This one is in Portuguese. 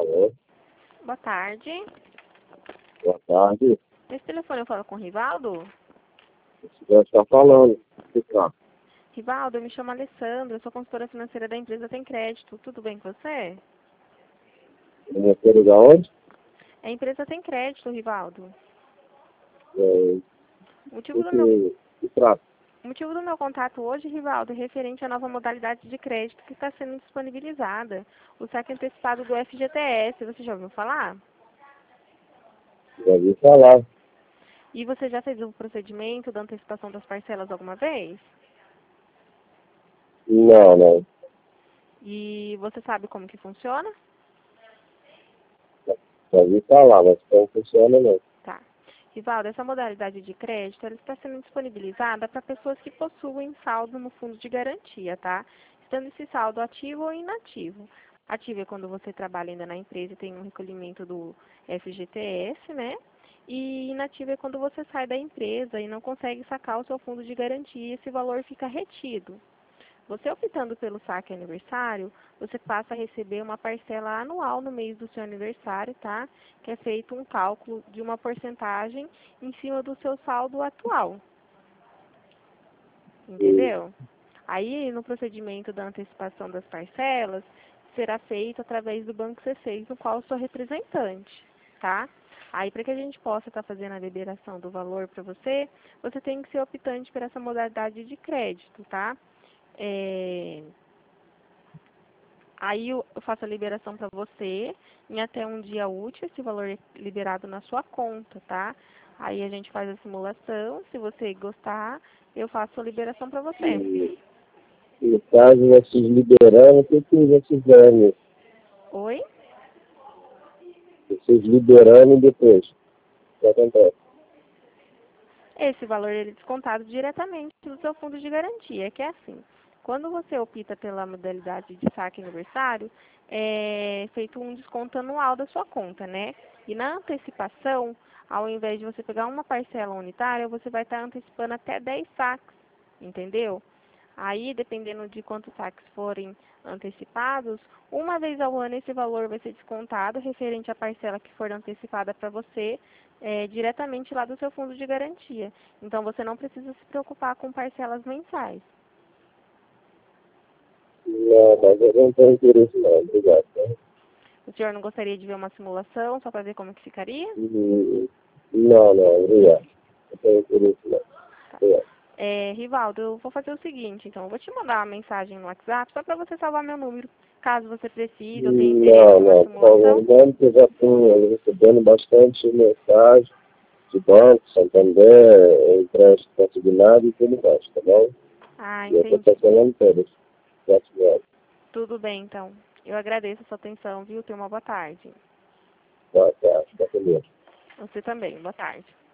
Alô, Boa tarde. boa tarde. Esse telefone eu falo com o Rivaldo? Você já está falando. Que tá? Rivaldo, eu me chamo Alessandra, eu sou consultora financeira da empresa Tem Crédito. Tudo bem com você? Financeiro da onde? A empresa Tem Crédito, Rivaldo. É, O motivo do meu, que trata? o motivo do meu contato hoje, Rivaldo, é referente à nova modalidade de crédito que está sendo disponibilizada. O saque antecipado do FGTS. Você já ouviu falar? Já ouvi falar. E você já fez o procedimento da antecipação das parcelas alguma vez? Não. E você sabe como que funciona? Já ouvi falar, mas não funciona não. Tá. Rivaldo, essa modalidade de crédito ela está sendo disponibilizada para pessoas que possuem saldo no fundo de garantia, tá? Estando esse saldo ativo ou inativo. Ativo é quando você trabalha ainda na empresa e tem um recolhimento do FGTS, né? E inativo é quando você sai da empresa e não consegue sacar o seu fundo de garantia e esse valor fica retido. Você optando pelo saque aniversário, você passa a receber uma parcela anual no mês do seu aniversário, tá? Que é feito um cálculo de uma porcentagem em cima do seu saldo atual. Entendeu? Aí, no procedimento da antecipação das parcelas, será feito através do Banco C6, no qual eu sou representante, tá? Aí, para que a gente possa estar fazendo a liberação do valor para você, você tem que ser optante por essa modalidade de crédito, tá? Aí eu faço a liberação para você, em até um dia útil, esse valor é liberado na sua conta, tá? Aí a gente faz a simulação, se você gostar, eu faço a liberação para você. No caso, vocês liberando, o que já fizeram? Oi? Vocês liberando depois. O que acontece? Esse valor ele é descontado diretamente do seu fundo de garantia, que é assim. Quando você opta pela modalidade de saque aniversário, é feito um desconto anual da sua conta, né? E na antecipação, ao invés de você pegar uma parcela unitária, você vai estar antecipando até 10 saques, entendeu? Aí, dependendo de quantos saques forem antecipados, uma vez ao ano esse valor vai ser descontado referente à parcela que for antecipada para você, diretamente lá do seu fundo de garantia. Então, você não precisa se preocupar com parcelas mensais. Não, mas eu não tenho interesse não. Obrigado. Tá? O senhor não gostaria de ver uma simulação só para ver como que ficaria? Não, obrigado. Não tenho interesse não. Obrigado. Rivaldo, eu vou fazer o seguinte, então, eu vou te mandar uma mensagem no WhatsApp só para você salvar meu número, caso você precise ou tenha interesse em uma Não. Por favor, simulação. não, porque eu já estou recebendo bastante mensagem de banco, Santander, empréstimo consignado e tudo mais, tá bom? Ah, E eu estou entendi. cancelando todas. Gratidão. Tudo bem, então. Eu agradeço a sua atenção, viu? Tenha uma boa tarde. Tá, tá, tá, beleza. Você também, boa tarde.